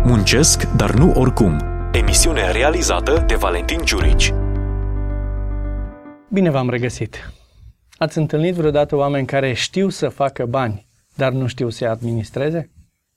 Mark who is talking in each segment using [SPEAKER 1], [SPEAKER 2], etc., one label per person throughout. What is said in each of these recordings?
[SPEAKER 1] Muncesc, dar nu oricum. Emisiune realizată de Valentin Giurici.
[SPEAKER 2] Bine v-am regăsit! Ați întâlnit vreodată oameni care știu să facă bani, dar nu știu să-i administreze?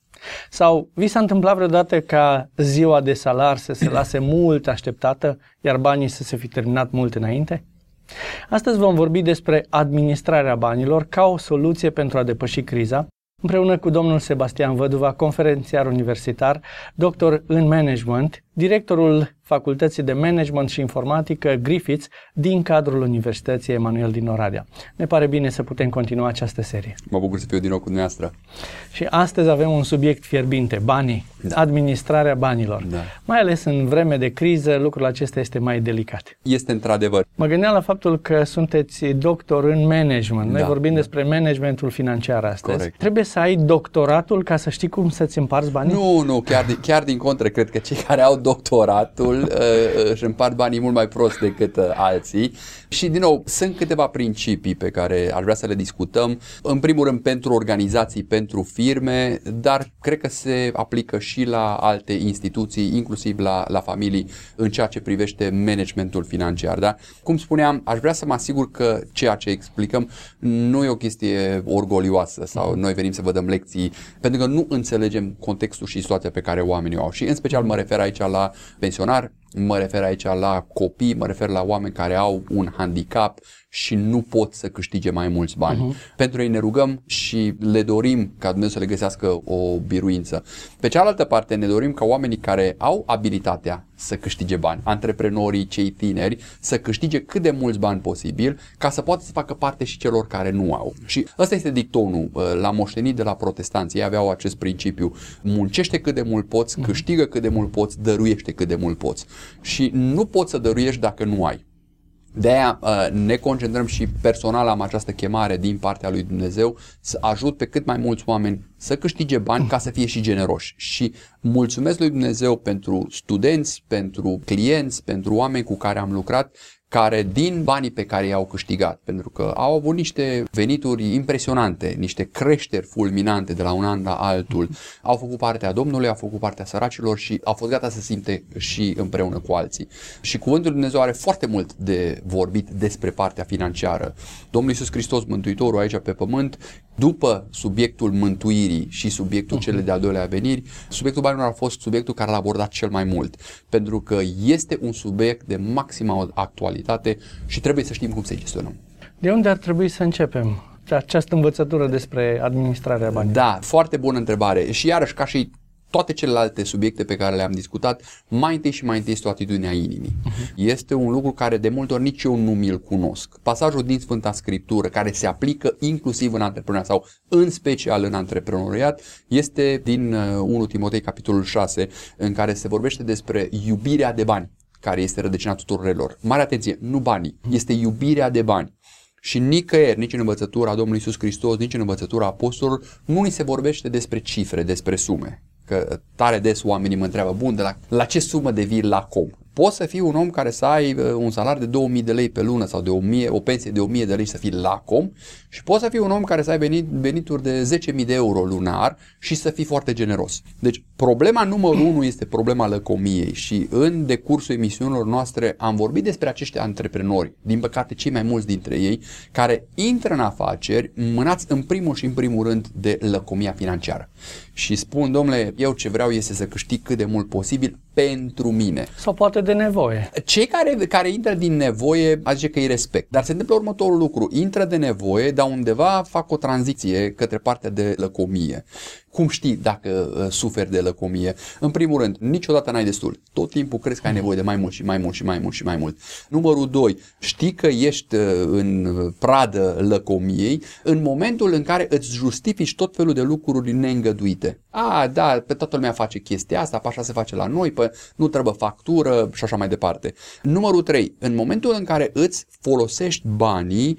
[SPEAKER 2] Sau vi s-a întâmplat vreodată ca ziua de salar să se lase mult așteptată, iar banii să se fi terminat mult înainte? Astăzi vom vorbi despre administrarea banilor ca o soluție pentru a depăși criza, împreună cu domnul Sebastian Văduva, conferențiar universitar, doctor în management, directorul Facultății de Management și Informatică Griffiths din cadrul Universității Emanuel din Oradea. Ne pare bine să putem continua această serie.
[SPEAKER 3] Mă bucur să fiu din nou cu dumneavoastră.
[SPEAKER 2] Și astăzi avem un subiect fierbinte, banii, administrarea banilor. Mai ales în vreme de criză, lucrul acesta este mai delicat.
[SPEAKER 3] Este într-adevăr.
[SPEAKER 2] Mă gândeam la faptul că sunteți doctor în management. Noi vorbim despre managementul financiar astăzi.
[SPEAKER 3] Corect.
[SPEAKER 2] Trebuie să ai doctoratul ca să știi cum să-ți împarți banii?
[SPEAKER 3] Nu, chiar din contră. Cred că cei care au doctoratul își împart banii mult mai prost decât alții. Și din nou, sunt câteva principii pe care aș vrea să le discutăm. În primul rând pentru organizații, pentru firme, dar cred că se aplică și la alte instituții, inclusiv la familii, în ceea ce privește managementul financiar. Da? Cum spuneam, aș vrea să mă asigur că ceea ce explicăm nu e o chestie orgolioasă sau noi venim să vă dăm lecții, pentru că nu înțelegem contextul și situația pe care oamenii o au. Și în special mă refer aici la pensionari, mă refer aici la copii, mă refer la oameni care au un handicap și nu pot să câștige mai mulți bani. Pentru ei ne rugăm și le dorim ca Dumnezeu să le găsească o biruință. Pe cealaltă parte ne dorim ca oamenii care au abilitatea să câștige bani, antreprenorii, cei tineri, să câștige cât de mulți bani posibil ca să poată să facă parte și celor care nu au. Și ăsta este dictonul la moștenit de la protestanți. Ei aveau acest principiu: muncește cât de mult poți, câștigă cât de mult poți, dăruiește cât de mult poți. Și nu poți să dăruiești dacă nu ai. De-aia ne concentrăm și personal am această chemare din partea lui Dumnezeu să ajut pe cât mai mulți oameni să câștige bani ca să fie și generoși. Și mulțumesc lui Dumnezeu pentru studenți, pentru clienți, pentru oameni cu care am lucrat, care din banii pe care i-au câștigat, pentru că au avut niște venituri impresionante, niște creșteri fulminante de la un an la altul, au făcut partea Domnului, au făcut partea săracilor și au fost gata să simte și împreună cu alții. Și cuvântul lui Dumnezeu are foarte mult de vorbit despre partea financiară. Domnul Iisus Hristos, Mântuitorul aici pe pământ, după subiectul mântuirii și subiectul cele de-al doilea veniri, subiectul banilor a fost subiectul care l-a abordat cel mai mult, pentru că este un subiect de maximă actualitate și trebuie să știm cum să gestionăm.
[SPEAKER 2] De unde ar trebui să începem această învățătură despre administrarea banilor?
[SPEAKER 3] Da, foarte bună întrebare. Și iarăși, ca și toate celelalte subiecte pe care le-am discutat, mai întâi este o atitudine a inimii. Este un lucru care de multe ori nici eu nu mi-l cunosc. Pasajul din Sfânta Scriptură, care se aplică inclusiv în antreprenoriat sau în special în antreprenoriat, este din 1 Timotei, capitolul 6, în care se vorbește despre iubirea de bani, care este rădăcina tuturor relor. Mare atenție, nu banii, este iubirea de bani. Și nicăieri, nici în învățătura Domnului Iisus Hristos, nici în învățătura apostolilor, nu ni se vorbește despre cifre, despre sume. Că tare des oamenii mă întreabă: bun, de la ce sumă devii lacom? Poți să fii un om care să ai un salariu de 2000 de lei pe lună sau de o pensie de 1000 de lei și să fii lacom, și poți să fii un om care să ai venituri de 10.000 de euro lunar și să fii foarte generos. Deci problema numărul 1 este problema lăcomiei și în decursul emisiunilor noastre am vorbit despre acești antreprenori, din păcate cei mai mulți dintre ei, care intră în afaceri mânați în primul și în primul rând de lăcomia financiară. Și spun: domnule, eu ce vreau este să câștig cât de mult posibil pentru mine.
[SPEAKER 2] Sau poate de nevoie.
[SPEAKER 3] Cei care intră din nevoie, aș zice că îi respect. Dar se întâmplă următorul lucru: intră de nevoie, dar undeva fac o tranziție către partea de lăcomie. Cum știi dacă suferi de lăcomie? În primul rând, niciodată n-ai destul. Tot timpul crezi că ai nevoie de mai mult și mai mult și mai mult și mai mult. Numărul 2, știi că ești în pradă lăcomiei în momentul în care îți justifici tot felul de lucruri neîngăduite. Da, pe toată lumea face chestia asta, pe așa se face la noi, pe nu trebuie factură și așa mai departe. Numărul 3, în momentul în care îți folosești banii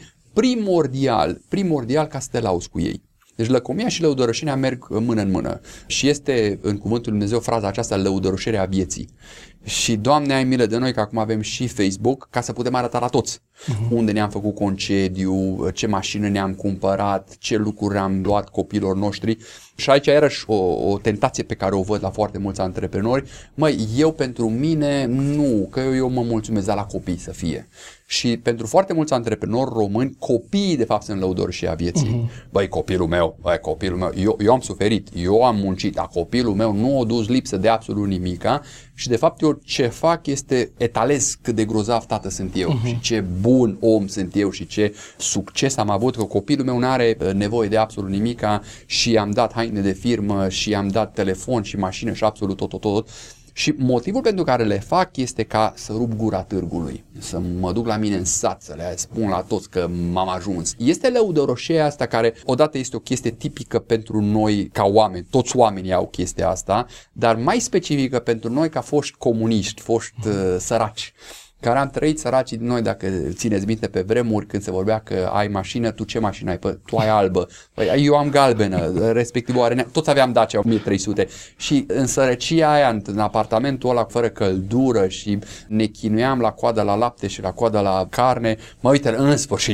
[SPEAKER 3] primordial ca să te lauzi cu ei. Deci lăcomia și lăudărășenia merg mână în mână și este în cuvântul lui Dumnezeu fraza aceasta: lăudărășirea vieții. Și Doamne ai milă de noi că acum avem și Facebook ca să putem arăta la toți unde ne-am făcut concediu, ce mașină ne-am cumpărat, ce lucruri am luat copiilor noștri. Și aici iarăși o tentație pe care o văd la foarte mulți antreprenori. Măi, eu pentru mine nu, că eu mă mulțumesc, dar la copii să fie. Și pentru foarte mulți antreprenori români, copiii de fapt sunt lăudăroșii vieții. Băi, copilul meu, eu am suferit, eu am muncit, dar copilul meu nu a dus lipsă de absolut nimica și de fapt eu ce fac este etalez cât de grozav tată sunt eu și ce bun om sunt eu și ce succes am avut, că copilul meu nu are nevoie de absolut nimica și am dat haine de firmă și am dat telefon și mașină și absolut tot. Și motivul pentru care le fac este ca să rup gura târgului, să mă duc la mine în sat, să le spun la toți că m-am ajuns. Este lăudăroșia asta care odată este o chestie tipică pentru noi ca oameni, toți oamenii au chestia asta, dar mai specifică pentru noi ca foști comuniști, foști săraci, care am trăit săracii din noi, dacă țineți minte pe vremuri când se vorbea că ai mașină, tu ce mașină ai? Păi, tu ai albă, păi, eu am galbenă, respectiv o are toți aveam Dacia 1300 și în sărăcia aia, în apartamentul ăla fără căldură și ne chinuiam la coada la lapte și la coada la carne, mă uite, în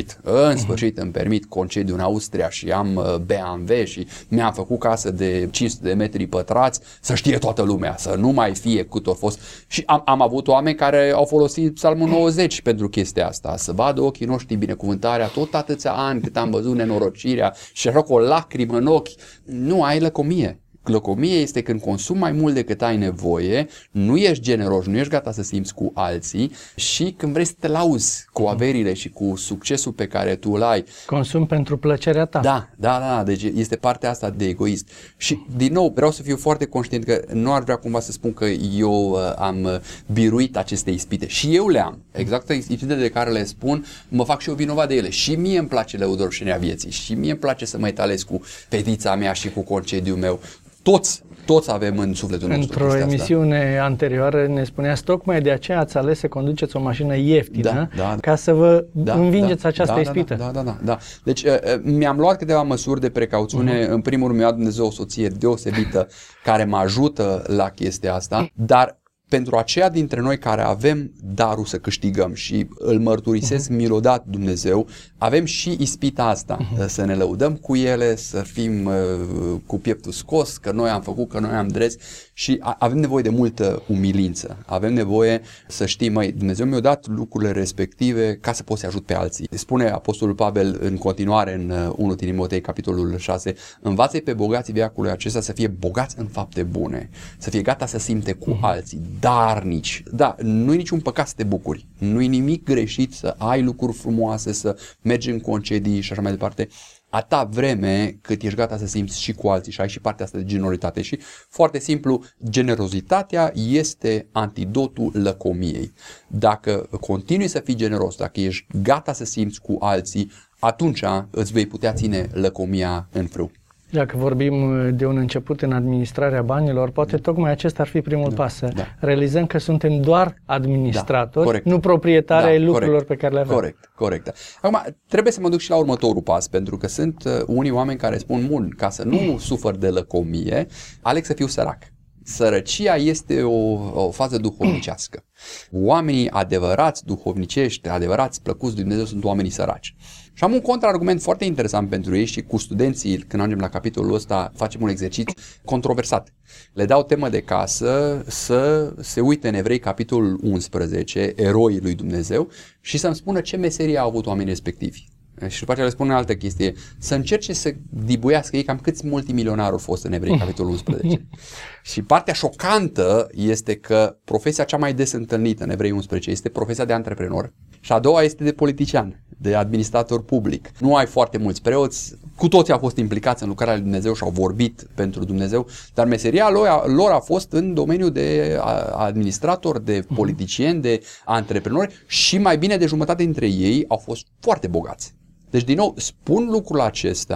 [SPEAKER 3] sfârșit îmi permit concediu în Austria și am BMW și mi-am făcut casă de 500 de metri pătrați, să știe toată lumea, să nu mai fie cât a fost. Și am avut oameni care au folosit Psalmul 90 pentru chestia asta, să vadă ochii noștri binecuvântarea tot atâția ani cât am văzut nenorocirea și așa cu o lacrimă în ochi. Nu ai lăcomie. Lăcomie este când consumi mai mult decât ai nevoie, nu ești generos, nu ești gata să simți cu alții și când vrei să te lauzi cu averile și cu succesul pe care tu îl ai.
[SPEAKER 2] Consum pentru plăcerea ta.
[SPEAKER 3] Da, deci este partea asta de egoist. Și din nou vreau să fiu foarte conștient că nu ar vrea cumva să spun că eu am biruit aceste ispite. Și eu le am. Exact ispite de care le spun, mă fac și eu vinovat de ele. Și mie îmi place lăudăroșenia vieții și mie îmi place să mă etalez cu fetița mea și cu concediul meu. Toți avem în sufletul nostru.
[SPEAKER 2] Într-o emisiune anterioară ne spuneați tocmai de aceea ați ales să conduceți o mașină ieftină ca să vă învingeți această ispită.
[SPEAKER 3] Da. Deci mi-am luat câteva măsuri de precauțiune. În primul rând mi-a dat Dumnezeu o soție deosebită care mă ajută la chestia asta, dar pentru aceia dintre noi care avem darul să câștigăm și îl mărturisesc milodat Dumnezeu, avem și ispita asta, să ne lăudăm cu ele, să fim cu pieptul scos, că noi am făcut, că noi am drept și avem nevoie de multă umilință. Avem nevoie să știm, măi, Dumnezeu mi-a dat lucrurile respective ca să pot să ajut pe alții. Spune Apostolul Pavel în continuare în 1 Timotei, capitolul 6, învață-i pe bogații veacului acesta să fie bogați în fapte bune, să fie gata să simte cu alții, darnici. Da, nu-i niciun păcat să te bucuri, nu-i nimic greșit să ai lucruri frumoase, să mergi în concedii și așa mai departe, atâta vreme cât ești gata să simți și cu alții și ai și partea asta de generositate. Și foarte simplu, generozitatea este antidotul lăcomiei. Dacă continui să fii generos, dacă ești gata să simți cu alții, atunci îți vei putea ține lăcomia în frâu.
[SPEAKER 2] Dacă vorbim de un început în administrarea banilor, poate tocmai acesta ar fi primul pas. Realizăm că suntem doar administratori, nu proprietari ai lucrurilor pe care le avem.
[SPEAKER 3] Corect. Acum, trebuie să mă duc și la următorul pas, pentru că sunt unii oameni care spun, ca să nu sufăr de lăcomie, aleg să fiu sărac. Sărăcia este o fază duhovnicească. Oamenii adevărați, duhovnicești, adevărați, plăcuți de Dumnezeu sunt oamenii săraci. Și am un contraargument foarte interesant pentru ei și cu studenții, când ajungem la capitolul ăsta, facem un exercițiu controversat. Le dau temă de casă să se uite în Evrei, capitolul 11, eroii lui Dumnezeu, și să-mi spună ce meserie au avut oamenii respectivi. Și după aceea le spun o altă chestie, să încerce să dibuiască ei cam câți multimilionari au fost în Evrei, capitolul 11. Și partea șocantă este că profesia cea mai des întâlnită în Evrei 11 este profesia de antreprenor și a doua este de politician, de administrator public. Nu ai foarte mulți preoți, cu toții au fost implicați în lucrarea lui Dumnezeu și au vorbit pentru Dumnezeu, dar meseria lor a fost în domeniul de administrator, de politicieni, de antreprenori și mai bine de jumătate dintre ei au fost foarte bogați. Deci, din nou, spun lucrul acesta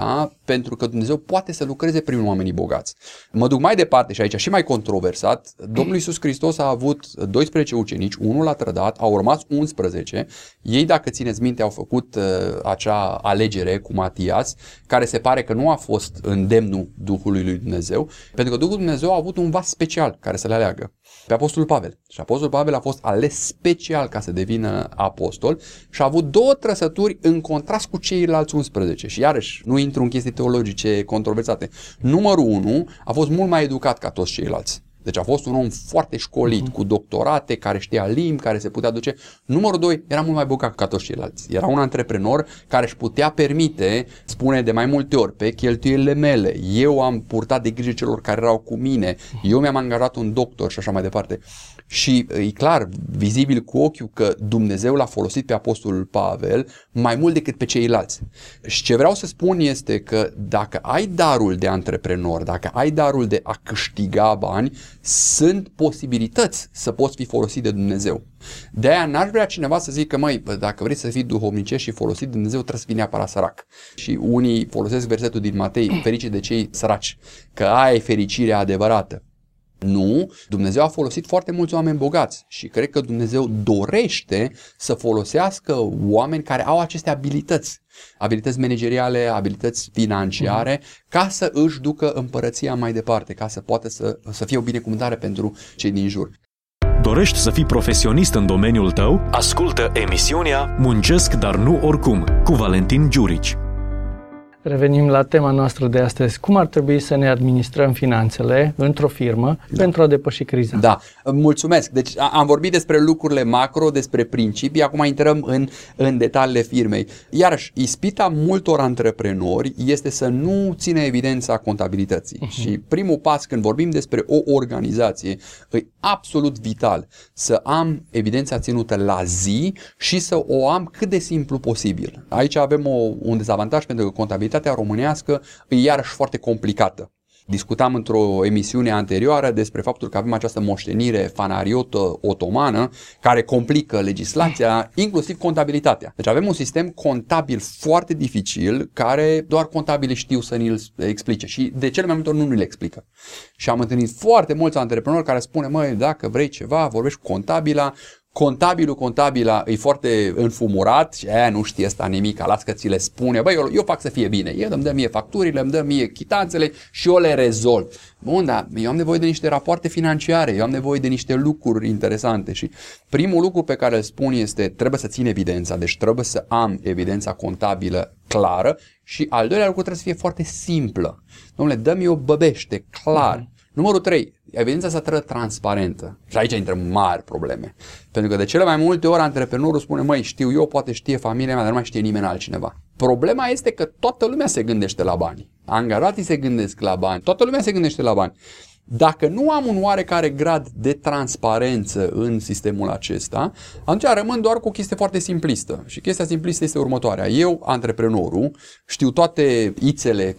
[SPEAKER 3] pentru că Dumnezeu poate să lucreze prin oamenii bogați. Mă duc mai departe și aici și mai controversat. Domnul Iisus Hristos a avut 12 ucenici, unul l-a trădat, au rămas 11. Ei, dacă țineți minte, au făcut acea alegere cu Matias, care se pare că nu a fost în demnul Duhului lui Dumnezeu, pentru că Duhul Dumnezeu a avut un vas special care să le aleagă pe Apostolul Pavel. Și Apostolul Pavel a fost ales special ca să devină apostol și a avut două trăsături în contrast cu ceilalți 11. Și iarăși, nu intru în chestii teologice controversate. Numărul 1 a fost mult mai educat ca toți ceilalți. Deci a fost un om foarte școlit, cu doctorate, care știa limbi, care se putea duce. Numărul 2 era mult mai bogat ca toți ceilalți. Era un antreprenor care își putea permite, spune de mai multe ori, pe cheltuielile mele, eu am purtat de grijă celor care erau cu mine, eu mi-am angajat un doctor și așa mai departe. Și e clar, vizibil cu ochiul, că Dumnezeu l-a folosit pe Apostolul Pavel mai mult decât pe ceilalți. Și ce vreau să spun este că dacă ai darul de antreprenor, dacă ai darul de a câștiga bani, sunt posibilități să poți fi folosit de Dumnezeu. De-aia n-aș vrea cineva să zică, măi, dacă vrei să fii duhovnicesc și folosit de Dumnezeu, trebuie să fii neapărat sărac. Și unii folosesc versetul din Matei, ferice de cei săraci, că aia e fericirea adevărată. Nu, Dumnezeu a folosit foarte mulți oameni bogați și cred că Dumnezeu dorește să folosească oameni care au aceste abilități manageriale, abilități financiare, ca să își ducă împărăția mai departe, ca să poată să fie o binecuvântare pentru cei din jur.
[SPEAKER 1] Dorești să fii profesionist în domeniul tău? Ascultă emisiunea Muncesc, dar nu oricum, cu Valentin Giurici.
[SPEAKER 2] Revenim la tema noastră de astăzi. Cum ar trebui să ne administrăm finanțele într-o firmă pentru a depăși criza?
[SPEAKER 3] Da, mulțumesc. Deci am vorbit despre lucrurile macro, despre principii, acum intrăm în detaliile firmei. Iarăși, ispita multor antreprenori este să nu țină evidența contabilității. Și primul pas când vorbim despre o organizație, e absolut vital să am evidența ținută la zi și să o am cât de simplu posibil. Aici avem un dezavantaj pentru că contabilitatea românească e iarăși foarte complicată. Discutam într-o emisiune anterioară despre faptul că avem această moștenire fanariotă otomană care complică legislația, inclusiv contabilitatea. Deci avem un sistem contabil foarte dificil care doar contabilii știu să ni-l explice și de cele mai multe ori nu ni-l explică. Și am întâlnit foarte mulți antreprenori care spune, măi, dacă vrei ceva, vorbești cu contabila e foarte înfumurat și nu știe ăsta nimic, las că ți le spune, băi, eu fac să fie bine, el îmi dă mie facturile, îmi dă mie chitanțele și eu le rezolv. Bun, dar eu am nevoie de niște rapoarte financiare, eu am nevoie de niște lucruri interesante și primul lucru pe care îl spun este trebuie să țin evidența, deci trebuie să am evidența contabilă clară și al doilea lucru trebuie să fie foarte simplă. Dom'le, dă-mi o băbește, clar. Numărul 3. Evidența asta trebuie transparentă. Și aici intră mari probleme. Pentru că de cele mai multe ori antreprenorul spune, măi, știu eu, poate știe familia mea, dar nu mai știe nimeni altcineva. Problema este că toată lumea se gândește la bani. Angajații se gândesc la bani. Toată lumea se gândește la bani. Dacă nu am un oarecare grad de transparență în sistemul acesta, atunci rămân doar cu o chestie foarte simplistă. Și chestia simplistă este următoarea. Eu, antreprenorul, știu toate ițele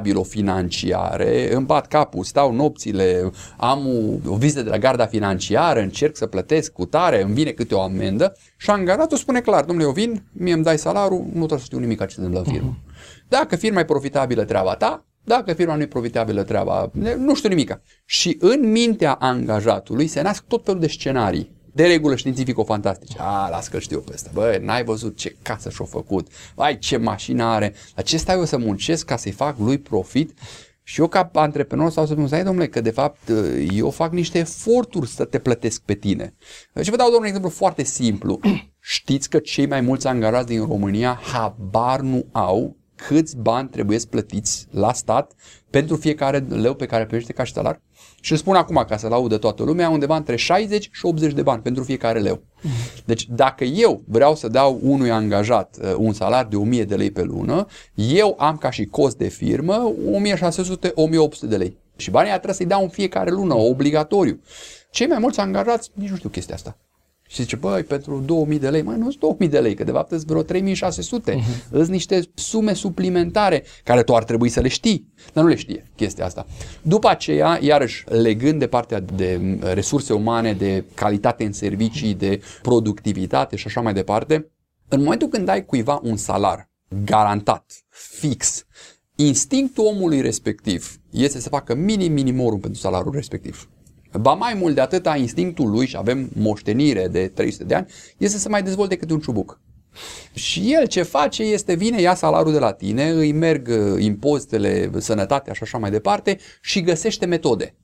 [SPEAKER 3] contabilo-financiare, îmi bat capul, stau nopțile, am o vizită de la garda financiară, încerc să plătesc cu tare, îmi vine câte o amendă și angajatul spune clar, domnule, eu vin, mie îmi dai salariul, nu trebuie să știu nimic ce se întâmplă în firmă. Dacă firma e profitabilă, treaba ta. Dacă firma nu e profitabilă, treaba, nu știu nimica. Și în mintea angajatului se nasc tot felul de scenarii, de regulă științifico-fantastice. Las că știu pe ăsta. Băi, n-ai văzut ce casă și-o făcut. Vai, ce mașină are. La ce stau eu să muncesc ca să-i fac lui profit? Și eu ca antreprenor stau să spun, domnule, că de fapt eu fac niște eforturi să te plătesc pe tine. Și vă dau un exemplu foarte simplu. Știți că cei mai mulți angajați din România habar nu au câți bani trebuie plătiți la stat pentru fiecare leu pe care primește ca și salar? Și îl spun acum, ca să laudă toată lumea, undeva între 60 și 80 de bani pentru fiecare leu. Deci dacă eu vreau să dau unui angajat un salar de 1000 de lei pe lună, eu am ca și cost de firmă 1600-1800 de lei. Și banii trebuie să-i dau în fiecare lună, obligatoriu. Cei mai mulți angajați nici nu știu chestia asta. Și zice, băi, pentru 2000 de lei, nu sunt 2000 de lei, că de fapt sunt vreo 3600. Sunt niște sume suplimentare care tu ar trebui să le știi, dar nu le știe chestia asta. După aceea, iarăși, legând de partea de resurse umane, de calitate în servicii, de productivitate și așa mai departe, în momentul când dai cuiva un salar garantat, fix, instinctul omului respectiv este să facă minimum pentru salariul respectiv. Ba mai mult de atâta, instinctul lui, și avem moștenire de 300 de ani, este să mai dezvolte câte un ciubuc. Și el ce face este vine, ia salariul de la tine, îi merg impozitele, sănătatea și așa mai departe și găsește metode.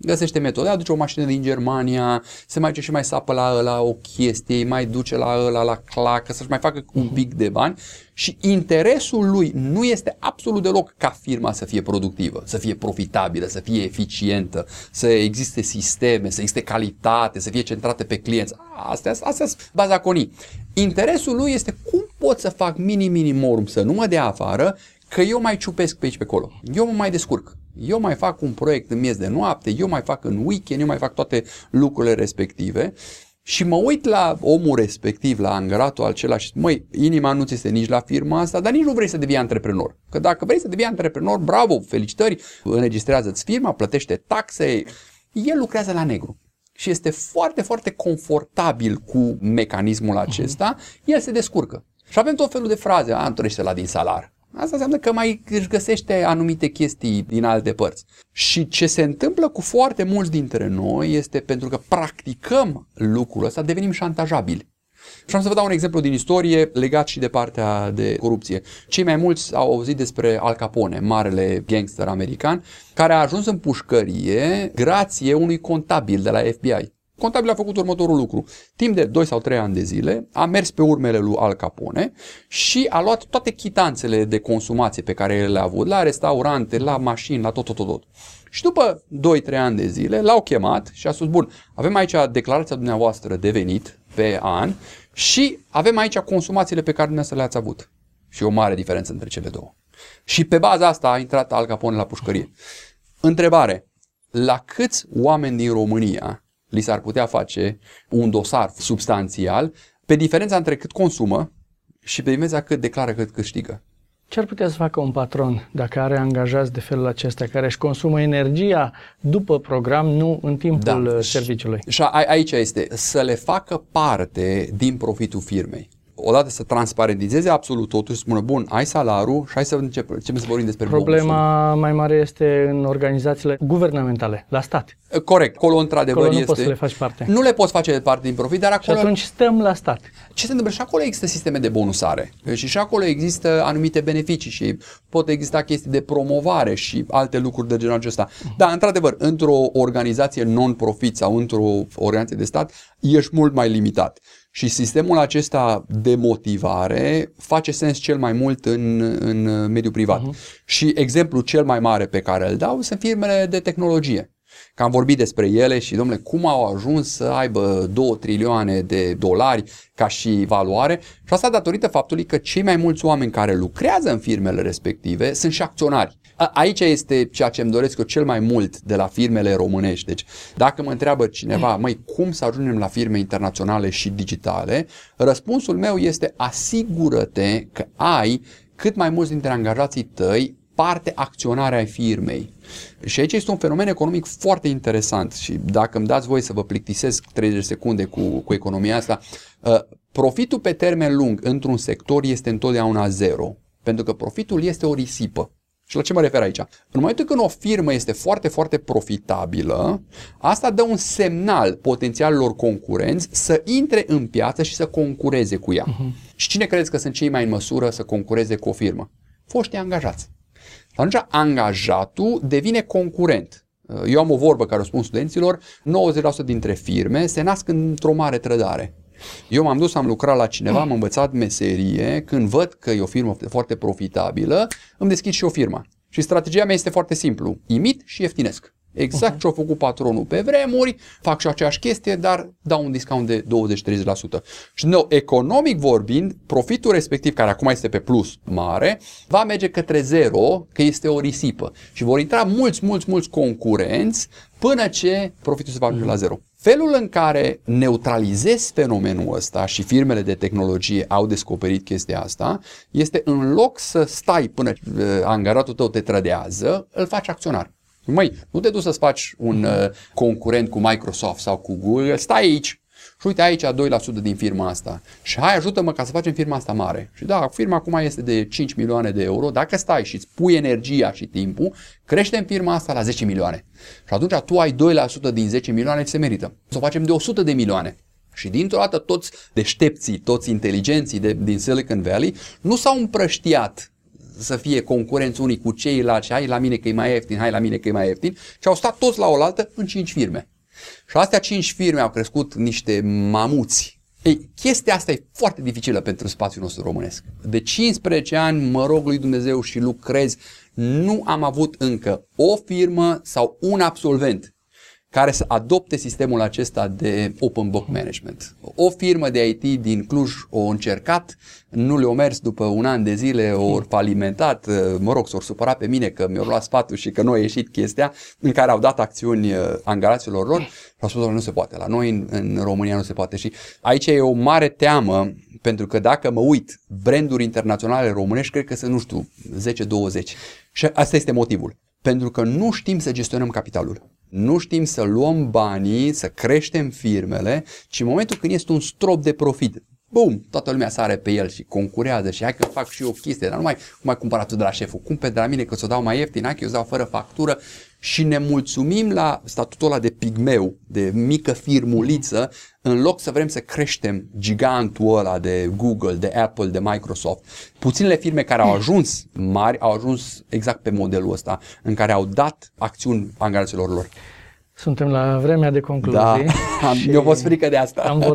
[SPEAKER 3] Aduce o mașină din Germania, se mai duce și mai sapă la ăla o chestie, mai duce la ăla la clacă, să-și mai facă un pic de bani și interesul lui nu este absolut deloc ca firma să fie productivă, să fie profitabilă, să fie eficientă, să existe sisteme, să existe calitate, să fie centrate pe clienți. Astea sunt bazaconii. Interesul lui este cum pot să fac minimorum să nu mă dea afară, că eu mai ciupesc pe aici pe acolo, eu mă mai descurc. Eu mai fac un proiect în miez de noapte, eu mai fac în weekend, eu mai fac toate lucrurile respective și mă uit la omul respectiv, la angajatul acela și măi, inima nu ți este nici la firma asta, dar nici nu vrei să devii antreprenor. Că dacă vrei să devii antreprenor, bravo, felicitări, înregistrează-ți firma, plătește taxe, el lucrează la negru. Și este foarte, foarte confortabil cu mecanismul acesta, el se descurcă. Și avem tot felul de fraze, nu trăiește la din salar. Asta înseamnă că mai își găsește anumite chestii din alte părți. Și ce se întâmplă cu foarte mulți dintre noi este pentru că practicăm lucrul ăsta, devenim șantajabili. Și am să vă dau un exemplu din istorie legat și de partea de corupție. Cei mai mulți au auzit despre Al Capone, marele gangster american, care a ajuns în pușcărie grație unui contabil de la FBI. Contabilul a făcut următorul lucru. Timp de 2 sau 3 ani de zile a mers pe urmele lui Al Capone și a luat toate chitanțele de consumație pe care le-a avut la restaurante, la mașini, la tot. Și după 2-3 ani de zile l-au chemat și a spus, bun, avem aici declarația dumneavoastră de venit pe an și avem aici consumațiile pe care dumneavoastră le-ați avut. Și o mare diferență între cele două. Și pe baza asta a intrat Al Capone la pușcărie. Întrebare, la câți oameni din România li s-ar putea face un dosar substanțial pe diferența între cât consumă și pe diferența cât declară, cât câștigă?
[SPEAKER 2] Ce ar putea să facă un patron dacă are angajați de felul acesta, care își consumă energia după program, nu în timpul serviciului? Și
[SPEAKER 3] aici este să le facă parte din profitul firmei. Odată să transparentizeze absolut totul și spună, bun, ai salariul și hai să începem să vorbim despre
[SPEAKER 2] Problema mai mare este în organizațiile guvernamentale, la stat.
[SPEAKER 3] Corect, acolo într-adevăr
[SPEAKER 2] acolo nu
[SPEAKER 3] este...
[SPEAKER 2] poți să le faci parte.
[SPEAKER 3] Nu le poți face parte din profit, dar acolo...
[SPEAKER 2] Și atunci stăm la stat.
[SPEAKER 3] Ce se întâmplă? Și acolo există sisteme de bonusare și acolo există anumite beneficii și pot exista chestii de promovare și alte lucruri de genul acesta. Dar, într-adevăr, într-o organizație non-profit sau într-o organizație de stat, ești mult mai limitat. Și sistemul acesta de motivare face sens cel mai mult în mediul privat. Și exemplul cel mai mare pe care îl dau sunt firmele de tehnologie. Că am vorbit despre ele și, domnule, cum au ajuns să aibă 2 trilioane de dolari ca și valoare și asta datorită faptului că cei mai mulți oameni care lucrează în firmele respective sunt și acționari. Aici este ceea ce îmi doresc eu cel mai mult de la firmele românești. Deci, dacă mă întreabă cineva, măi, cum să ajungem la firme internaționale și digitale, răspunsul meu este asigură-te că ai cât mai mulți dintre angajații tăi parte acționare ai firmei. Și aici este un fenomen economic foarte interesant și dacă îmi dați voi să vă plictisesc 30 secunde cu economia asta, profitul pe termen lung într-un sector este întotdeauna zero, pentru că profitul este o risipă. Și la ce mă refer aici? În momentul când o firmă este foarte, foarte profitabilă, asta dă un semnal potențialilor concurenți să intre în piață și să concureze cu ea. Și cine credeți că sunt cei mai în măsură să concureze cu o firmă? Foștii angajați. Atunci angajatul devine concurent. Eu am o vorbă care o spun studenților, 90% dintre firme se nasc într-o mare trădare. Eu m-am dus, am lucrat la cineva, am învățat meserie, când văd că e o firmă foarte profitabilă, îmi deschid și o firmă. Și strategia mea este foarte simplu, imit și ieftinesc. Exact ce a făcut patronul pe vremuri, fac și aceeași chestie, dar dau un discount de 20-30%. Și economic vorbind, profitul respectiv, care acum este pe plus mare, va merge către zero, că este o risipă. Și vor intra mulți concurenți până ce profitul se va ajunge la zero. Felul în care neutralizezi fenomenul ăsta și firmele de tehnologie au descoperit chestia asta, este în loc să stai până angajatul tău te trădează, îl faci acționar. Măi, nu te duci să-ți faci un concurent cu Microsoft sau cu Google, stai aici Și uite aici 2% din firma asta. Și hai, ajută-mă ca să facem firma asta mare. Și da, firma acum este de 5 milioane de euro. Dacă stai și îți pui energia și timpul, creștem firma asta la 10 milioane. Și atunci tu ai 2% din 10 milioane și se merită. Să o facem de 100 de milioane. Și dintr-o dată toți deștepții, toți inteligenții din Silicon Valley nu s-au împrăștiat să fie concurenți unii cu ceilalți, hai la mine că e mai ieftin, hai la mine că e mai ieftin, și au stat toți la oaltă în 5 firme. Și astea 5 firme au crescut niște mamuți. Ei, chestia asta e foarte dificilă pentru spațiul nostru românesc. De 15 ani mă rog lui Dumnezeu și lucrez, nu am avut încă o firmă sau un absolvent care să adopte sistemul acesta de open book management. O firmă de IT din Cluj o încercat, nu le-o mers după un an de zile, ori falimentat, s-au supărat pe mine că mi-au luat sfatul și că nu a ieșit chestia, în care au dat acțiuni angajaților lor și au spus, nu se poate, la noi în România nu se poate. Și aici e o mare teamă, pentru că dacă mă uit, branduri internaționale românești, cred că sunt, nu știu, 10-20. Și asta este motivul. Pentru că nu știm să gestionăm capitalul. Nu știm să luăm banii, să creștem firmele, și în momentul când este un strop de profit, bum, toată lumea sare pe el și concurează și hai că fac și eu o chestie, dar nu mai cumpăra tu de la șeful, cumperi de la mine că ți-o dau mai ieftin, hai că eu îți dau fără factură, și ne mulțumim la statutul ăla de pigmeu, de mică firmuliță, în loc să vrem să creștem gigantul ăla de Google, de Apple, de Microsoft. Puținele firme care au ajuns mari au ajuns exact pe modelul ăsta, în care au dat acțiuni angajaților lor.
[SPEAKER 2] Suntem la vremea de concluzii.
[SPEAKER 3] Da, mi-a fost frică de asta.
[SPEAKER 2] Am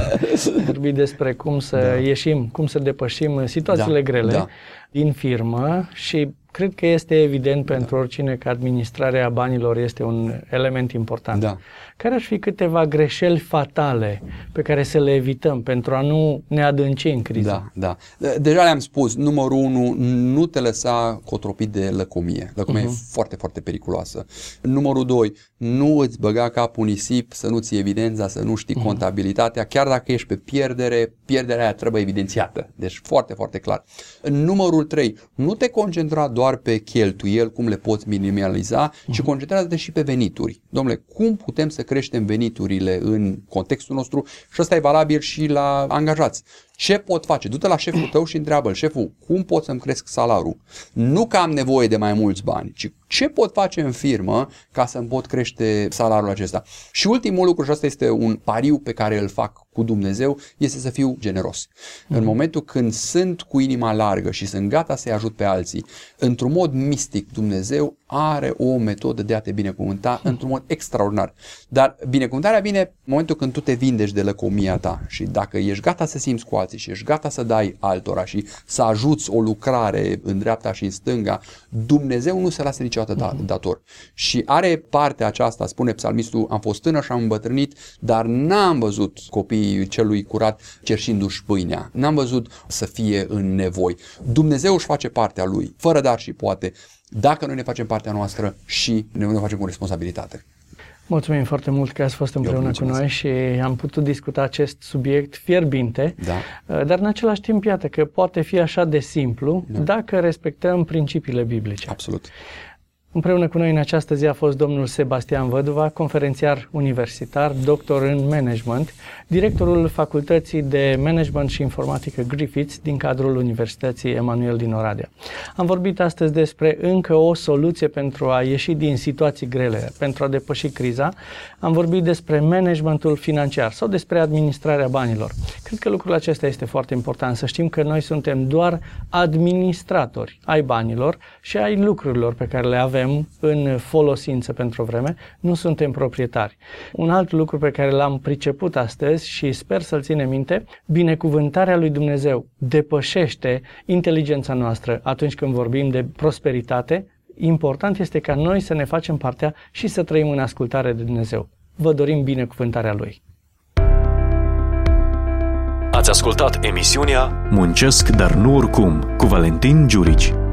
[SPEAKER 2] vorbit despre cum să ieșim, cum să depășim situațiile grele din firmă, și cred că este evident pentru oricine că administrarea banilor este un element important. Da. Care ar fi câteva greșeli fatale pe care să le evităm pentru a nu ne adânci în criză?
[SPEAKER 3] Da. Deja le-am spus. Numărul 1, nu te lăsa cotropit de lăcomie. Lăcomia e foarte, foarte periculoasă. Numărul 2, nu îți băga capul în nisip, să nu ții evidența, să nu știi contabilitatea. Chiar dacă ești pe pierdere, pierderea aia trebuie evidențiată. Deci foarte, foarte clar. Numărul 3, nu te concentra doar pe cheltuieli, cum le poți minimaliza, ci concentrează-te și pe venituri. Dom'le, cum putem să creștem veniturile în contextul nostru? Și ăsta e valabil și la angajați. Ce pot face? Du-te la șeful tău și întreabă-l, șeful, cum pot să-mi cresc salariul? Nu că am nevoie de mai mulți bani, ci ce pot face în firmă ca să-mi pot crește salariul acesta? Și ultimul lucru, și asta este un pariu pe care îl fac cu Dumnezeu, este să fiu generos. În momentul când sunt cu inima largă și sunt gata să-i ajut pe alții, într-un mod mistic, Dumnezeu are o metodă de a te binecuvânta într-un mod extraordinar. Dar binecuvântarea vine în momentul când tu te vindești de lăcomia ta, și dacă ești gata să simți cu alții și ești gata să dai altora și să ajuți o lucrare în dreapta și în stânga, Dumnezeu nu se lasă niciodată dator. Și are partea aceasta, spune psalmistul, am fost tânăr și am îmbătrânit, dar n-am văzut copiii celui curat cerșindu-și pâinea. N-am văzut să fie în nevoi. Dumnezeu își face partea lui, fără dar și poate, dacă noi ne facem partea noastră și noi ne facem cu responsabilitate.
[SPEAKER 2] Mulțumim foarte mult că ați fost împreună cu noi și am putut discuta acest subiect fierbinte, dar în același timp, iată că poate fi așa de simplu dacă respectăm principiile biblice.
[SPEAKER 3] Absolut.
[SPEAKER 2] Împreună cu noi în această zi a fost domnul Sebastian Văduva, conferențiar universitar, doctor în management, directorul Facultății de Management și Informatică Griffiths din cadrul Universității Emanuel din Oradea. Am vorbit astăzi despre încă o soluție pentru a ieși din situații grele, pentru a depăși criza. Am vorbit despre managementul financiar sau despre administrarea banilor. Cred că lucrul acesta este foarte important, să știm că noi suntem doar administratori ai banilor și ai lucrurilor pe care le avem în folosință pentru o vreme, nu suntem proprietari. Un alt lucru pe care l-am priceput astăzi și sper să-l ținem minte, binecuvântarea lui Dumnezeu depășește inteligența noastră atunci când vorbim de prosperitate. Important este ca noi să ne facem partea și să trăim în ascultare de Dumnezeu. Vă dorim binecuvântarea Lui.
[SPEAKER 1] Ați ascultat emisiunea Muncesc, dar nu oricum, cu Valentin Giurici.